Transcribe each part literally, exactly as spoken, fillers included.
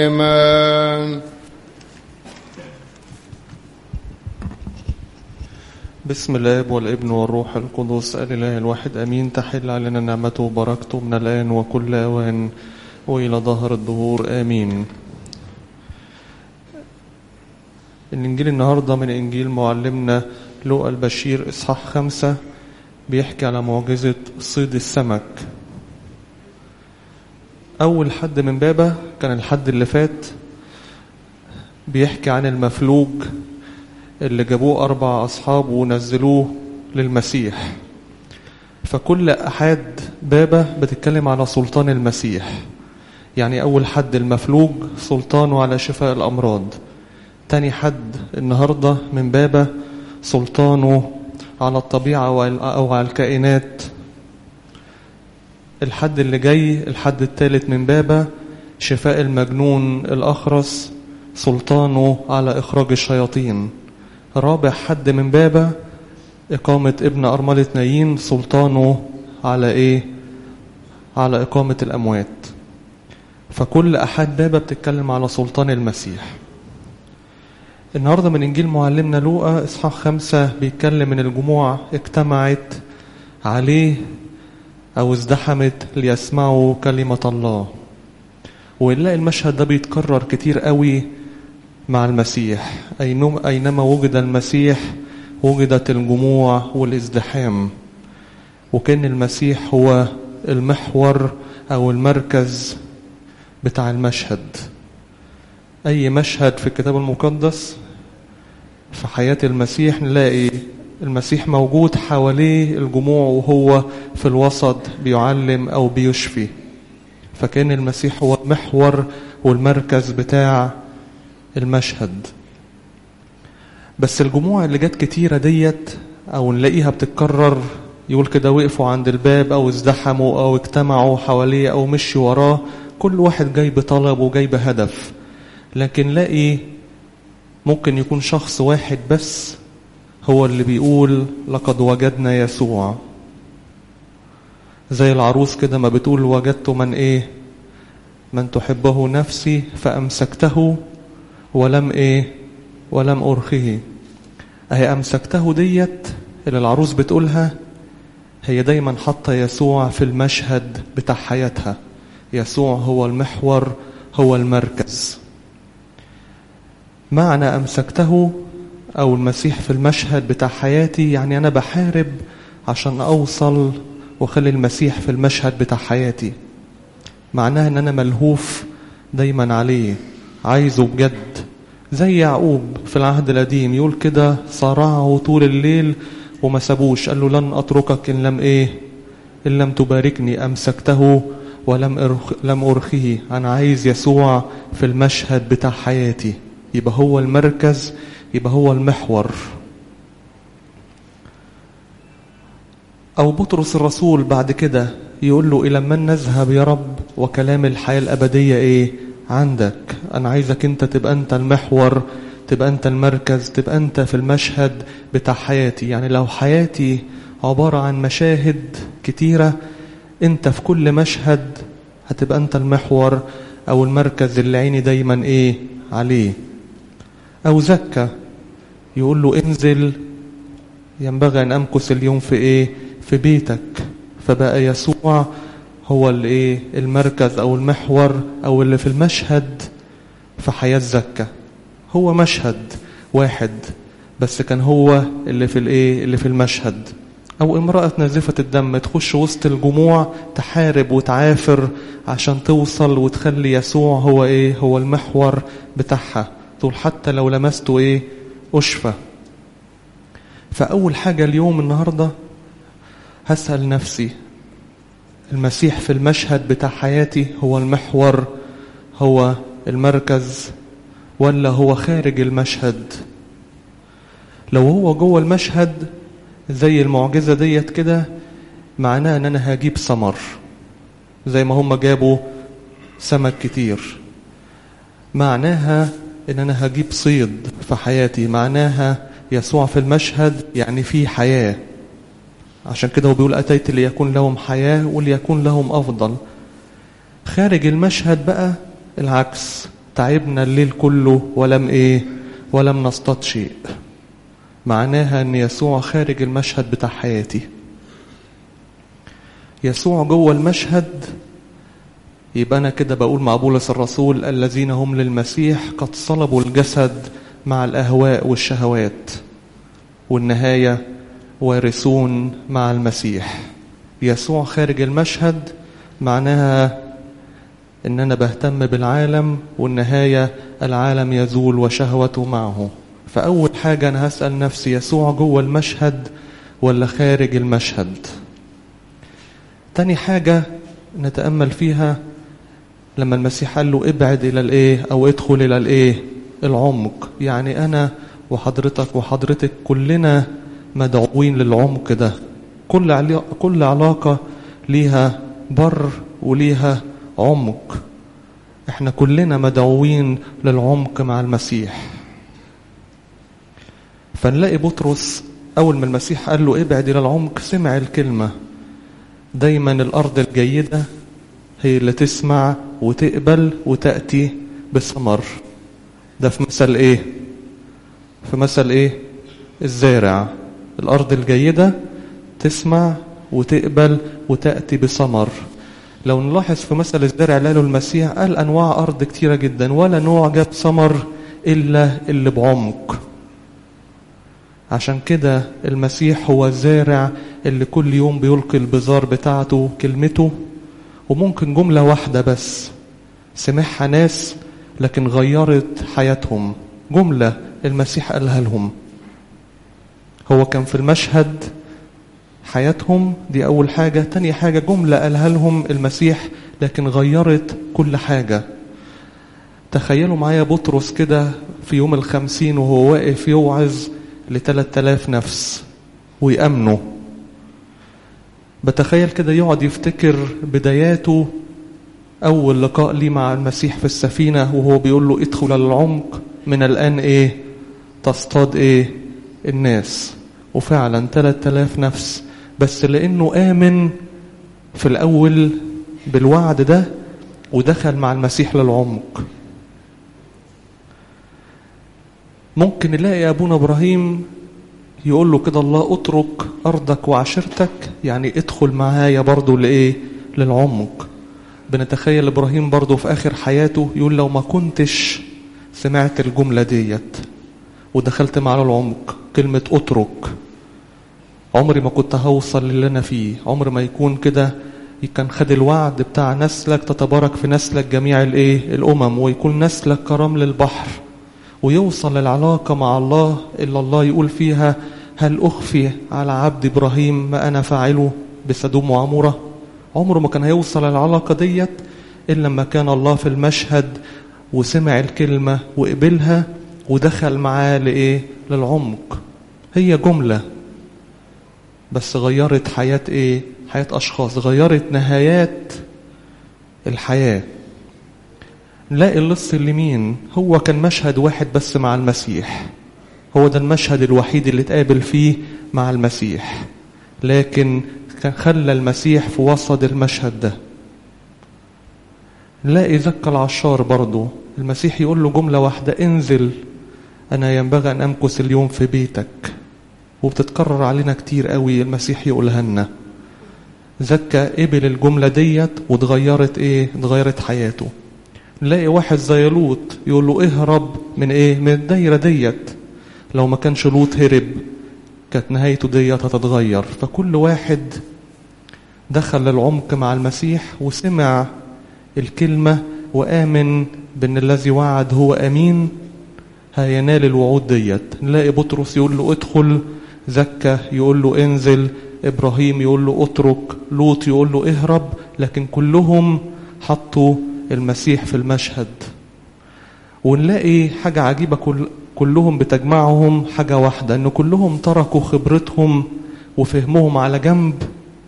آمين. بسم الآب والابن والروح القدس الإله الواحد أمين. تحل علينا نعمته وبركته من الآن وكل أوان وإلى ظهر الدهور آمين. الإنجيل النهاردة من إنجيل معلمنا لوقا البشير إصحاح خمسة، بيحكي على معجزة صيد السمك. أول حد من بابه كان الحد اللي فات بيحكي عن المفلوج اللي جابوه أربع أصحاب ونزلوه للمسيح. فكل أحد بابه بتتكلم على سلطان المسيح. يعني أول حد المفلوج سلطانه على شفاء الأمراض. تاني حد النهاردة من بابه سلطانه على الطبيعة أو على الكائنات. الحد اللي جاي الحد الثالث من بابه شفاء المجنون الأخرس، سلطانه على إخراج الشياطين. رابع حد من بابه إقامة ابن أرملة نايين، سلطانه على إيه؟ على إقامة الأموات. فكل أحد بابه بتتكلم على سلطان المسيح. النهاردة من إنجيل معلمنا لوقا إصحاح خمسة بيتكلم من الجموع اجتمعت عليه أو ازدحمت ليسمعوا كلمة الله. ونلاقي المشهد ده بيتكرر كتير قوي مع المسيح. أينما وجد المسيح وجدت الجموع والازدحام، وكان المسيح هو المحور أو المركز بتاع المشهد. أي مشهد في الكتاب المقدس في حياة المسيح نلاقي المسيح موجود حواليه الجموع وهو في الوسط بيعلم أو بيشفي. فكان المسيح هو المحور والمركز بتاع المشهد. بس الجموع اللي جت كتيرة ديت أو نلاقيها بتتكرر، يقول كده وقفوا عند الباب أو ازدحموا أو اجتمعوا حواليه أو مشوا وراه، كل واحد جاي بطلب وجاي بهدف. لكن لاقي ممكن يكون شخص واحد بس هو اللي بيقول لقد وجدنا يسوع. زي العروس كده ما بتقول وجدت من ايه؟ من تحبه نفسي فأمسكته ولم ايه؟ ولم أرخه. اهي أمسكته ديت اللي العروس بتقولها هي دايما حاطة يسوع في المشهد بتاع حياتها. يسوع هو المحور، هو المركز. معنى أمسكته أو المسيح في المشهد بتاع حياتي يعني أنا بحارب عشان أوصل وخلي المسيح في المشهد بتاع حياتي. معناها أن أنا ملهوف دايما عليه، عايزه بجد. زي يعقوب في العهد القديم يقول كده صارعه طول الليل وما سابوش، قال له لن أتركك إن لم إيه؟ إن لم تباركني. أمسكته ولم أرخ لم أرخه. أنا عايز يسوع في المشهد بتاع حياتي، يبقى هو المركز، يبقى هو المحور. أو بطرس الرسول بعد كده يقول له إلى من نذهب يا رب وكلام الحياة الأبدية إيه؟ عندك. أنا عايزك أنت تبقى أنت المحور، تبقى أنت المركز، تبقى أنت في المشهد بتاع حياتي. يعني لو حياتي عبارة عن مشاهد كتيرة، أنت في كل مشهد هتبقى أنت المحور أو المركز اللي عيني دايما إيه؟ عليه. أو زكا يقول له انزل، ينبغي أن أمكث اليوم في إيه؟ في بيتك. فبقى يسوع هو الإيه؟ المركز أو المحور أو اللي في المشهد في حياة زكا. هو مشهد واحد بس كان هو اللي في الإيه؟ اللي في المشهد. أو امرأة نازفة الدم تخش وسط الجموع تحارب وتعافر عشان توصل وتخلي يسوع هو إيه؟ هو المحور بتاعها. تقول حتى لو لمسته إيه؟ أشفى. فأول حاجة اليوم النهاردة هسأل نفسي، المسيح في المشهد بتاع حياتي هو المحور، هو المركز، ولا هو خارج المشهد؟ لو هو جوه المشهد زي المعجزة ديت كده، معناه ان انا هجيب ثمر زي ما هم جابوا سمك كتير. معناها ان انا هجيب صيد في حياتي. معناها يسوع في المشهد يعني في حياة. عشان كده هو بيقول أتيت ليكون لهم حياة وليكون لهم أفضل. خارج المشهد بقى العكس، تعبنا الليل كله ولم إيه ولم نصطاد شيء. معناها أن يسوع خارج المشهد بتاع حياتي. يسوع جوه المشهد، يبقى أنا كده بقول مع بولس الرسول الذين هم للمسيح قد صلبوا الجسد مع الأهواء والشهوات، والنهاية وارثون مع المسيح. يسوع خارج المشهد معناها إن أنا بهتم بالعالم، والنهاية العالم يزول وشهوته معه. فأول حاجة أنا هسأل نفسي، يسوع جوه المشهد ولا خارج المشهد؟ تاني حاجة نتأمل فيها لما المسيح قال له ابعد إلى الإيه أو ادخل إلى الإيه العمق. يعني أنا وحضرتك وحضرتك كلنا مدعوين للعمق ده. كل كل علاقة ليها بر وليها عمق. احنا كلنا مدعوين للعمق مع المسيح. فنلاقي بطرس أول ما المسيح قال له ابعد إلى العمق سمع الكلمة. دايما الأرض الجيدة هي اللي تسمع وتقبل وتأتي بثمر. ده في مثل ايه في مثل ايه الزارع. الأرض الجيدة تسمع وتقبل وتأتي بثمر. لو نلاحظ في مثل الزارع اللي قاله المسيح، قال أنواع أرض كتيرة جدا ولا نوع جاب ثمر إلا اللي بعمق. عشان كده المسيح هو الزارع اللي كل يوم بيلقي البذار بتاعته كلمته، وممكن جملة واحدة بس سمعها ناس لكن غيرت حياتهم. جملة المسيح قالها لهم، هو كان في المشهد حياتهم دي أول حاجة. تاني حاجة جملة قالها لهم المسيح لكن غيرت كل حاجة. تخيلوا معايا بطرس كده في يوم الخمسين وهو واقف يوعظ لثلاث آلاف نفس ويأمنوا. بتخيل كده يقعد يفتكر بداياته، أول لقاء لي مع المسيح في السفينة وهو بيقول له ادخل العمق من الآن إيه تصطاد إيه الناس. وفعلا ثلاث آلاف نفس، بس لأنه آمن في الأول بالوعد ده ودخل مع المسيح للعمق. ممكن نلاقي أبونا إبراهيم يقول له كده الله اترك أرضك وعشيرتك، يعني ادخل معايا برضو لإيه للعمق. بنتخيل إبراهيم برضو في آخر حياته يقول لو ما كنتش سمعت الجملة ديت ودخلت معاه العمق، كلمة اترك، عمري ما كنت هوصل للي أنا فيه. عمر ما يكون كده كان خد الوعد بتاع نسلك تتبارك في نسلك جميع الإيه الأمم، ويكون نسلك كرمل البحر، ويوصل للعلاقة مع الله إلا الله يقول فيها هل أخفي على عبد إبراهيم ما أنا فاعله بسدوم وعمورة. عمره ما كان هيوصل للعلاقة ديت إلا لما كان الله في المشهد وسمع الكلمة وقبلها ودخل معاه لإيه للعمق. هي جملة بس غيرت حياة إيه حياة أشخاص، غيرت نهايات الحياة. نلاقي اللص اليمين هو كان مشهد واحد بس مع المسيح، هو ده المشهد الوحيد اللي اتقابل فيه مع المسيح، لكن كان خلى المسيح في وسط المشهد ده. نلاقي زكا العشار برضو المسيح يقول له جملة واحدة انزل أنا ينبغي أن أمكث اليوم في بيتك، وبتتكرر علينا كتير قوي المسيح يقولها لنا. زكا قبل الجملة ديت واتغيرت ايه اتغيرت حياته. نلاقي واحد زي لوط يقول له اهرب من ايه من الدايرة ديت، لو ما كانش لوط هرب كانت نهايته ديت هتتغير. فكل واحد دخل للعمق مع المسيح وسمع الكلمة وآمن بأن الذي وعد هو أمين هينال الوعود ديت. نلاقي بطرس يقول له ادخل، زكا يقول له انزل، إبراهيم يقول له اترك، لوط يقول له اهرب، لكن كلهم حطوا المسيح في المشهد. ونلاقي حاجة عجيبة، كل كلهم بتجمعهم حاجة واحدة، ان كلهم تركوا خبرتهم وفهمهم على جنب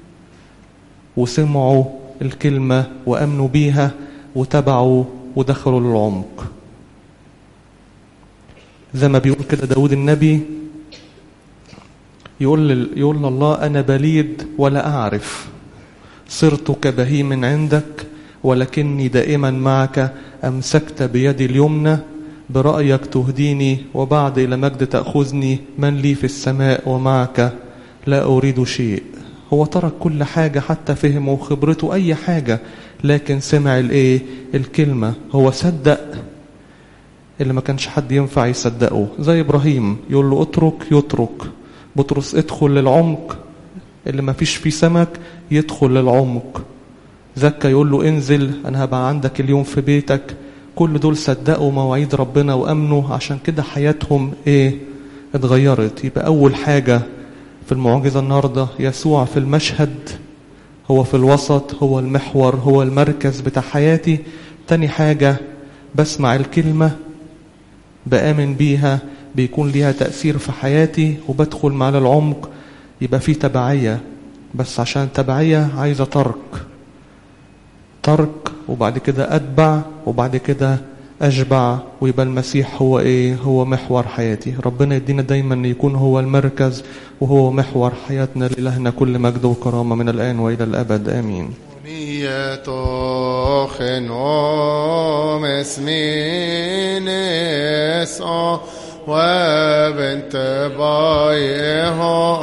وسمعوا الكلمة وأمنوا بيها وتبعوا ودخلوا للعمق. زي ما بيقول كده داود النبي، يقول يقول الله أنا بليد ولا أعرف، صرت كبهيم عندك ولكني دائما معك أمسكت بيدي اليمنى، برأيك تهديني، وبعد إلى مجد تأخذني، من لي في السماء ومعك لا أريد شيء. هو ترك كل حاجة، حتى فهمه وخبرته أي حاجة، لكن سمع الإيه؟ الكلمة. هو صدق اللي ما كانش حد ينفع يصدقه، زي إبراهيم يقول له اترك يترك. بطرس ادخل للعمق، اللي ما فيش فيه سمك يدخل للعمق. زكا يقول له انزل أنا هبقى عندك اليوم في بيتك. كل دول صدقوا مواعيد ربنا وأمنوا، عشان كده حياتهم إيه؟ اتغيرت. يبقى أول حاجة في المعجزة النهاردة يسوع في المشهد، هو في الوسط، هو المحور، هو المركز بتاع حياتي. تاني حاجة بسمع الكلمة، بآمن بيها، بيكون ليها تأثير في حياتي، وبدخل مع العمق. يبقى في تبعية، بس عشان تبعية عايزة ترك ترك وبعد كده أتبع، وبعد كده أشبع، ويبقى المسيح هو إيه؟ هو محور حياتي. ربنا يدينا دايما أن يكون هو المركز وهو محور حياتنا. لإلهنا كل مجد وكرامة من الآن وإلى الأبد، آمين. وبنت بايه